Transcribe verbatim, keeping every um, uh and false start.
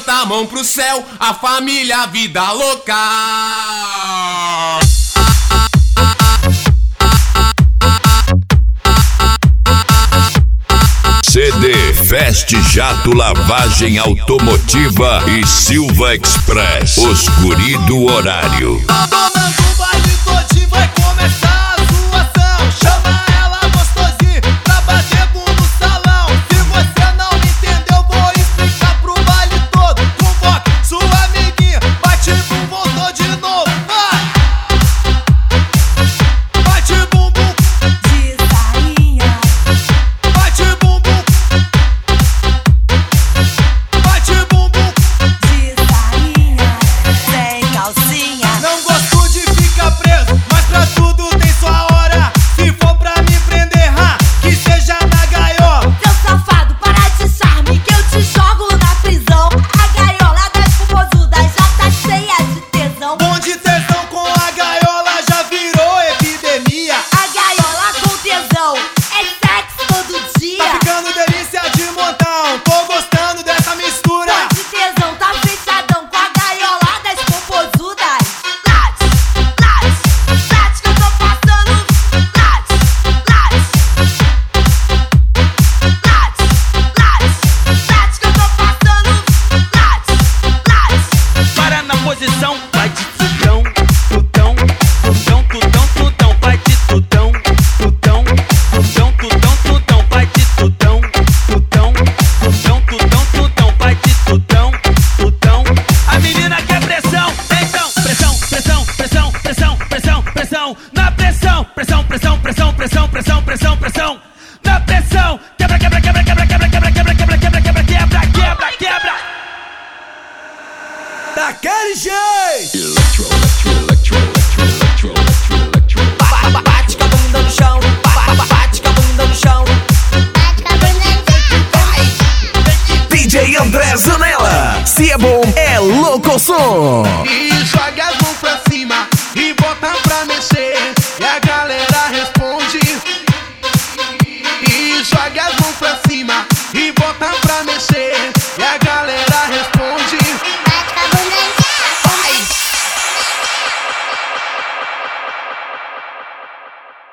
levanta a mão pro céu, a família, vida louca. C D Fast Jato Lavagem Automotiva e Silva Express, os guri do horário. Tomando o baile todinho, vai começar a zoação. Chama ela gostosinha pra bater bum no salão. Se você não entendeu, vou explicar pro baile todo. Convoque sua amiguinha, bate bum, voltou de novo. Vai! Bate bum bum de sainha, bate bum bum bate bum bum de sainha, sem calcinha. Não gosto de ficar preso, mas pra tudo tem sua hora. Se for pra me prender, ha, que seja na gaiola. Seu safado, para de charme que eu te jogo na prisão. A gaiola das puposudas já tá cheia de tesão. Bom de tesão com a gaiola já virou epidemia. A gaiola com tesão é sexo todo Tá dia. ficando delícia de montão, tô gostando dessa mistura. Bom de tesão, tá fechadão com a gaiola das popozudas. Late, late, late que eu tô passando. Late, late, late, late, late que eu tô passando. Late, late. Para na posição, vai de tutão, tutão, tutão, tutão, tutão, vai de tutão, tutão, tutão, tutão, tutão, vai de tutão, tutão, tutão, tutão, tutão, vai de tutão, tutão. A menina quer pressão, então pressão, pressão, pressão, pressão, pressão, pressão, na pressão, pressão, pressão, pressão, pressão, pressão, pressão, pressão, na pressão, quebra, quebra, quebra, quebra, quebra, quebra, quebra, quebra, quebra, quebra, quebra, quebra, quebra. Daquele jeito. Bate com a bunda no chão, bate com a bunda no chão. D J André Zanella, se é bom, é louco som.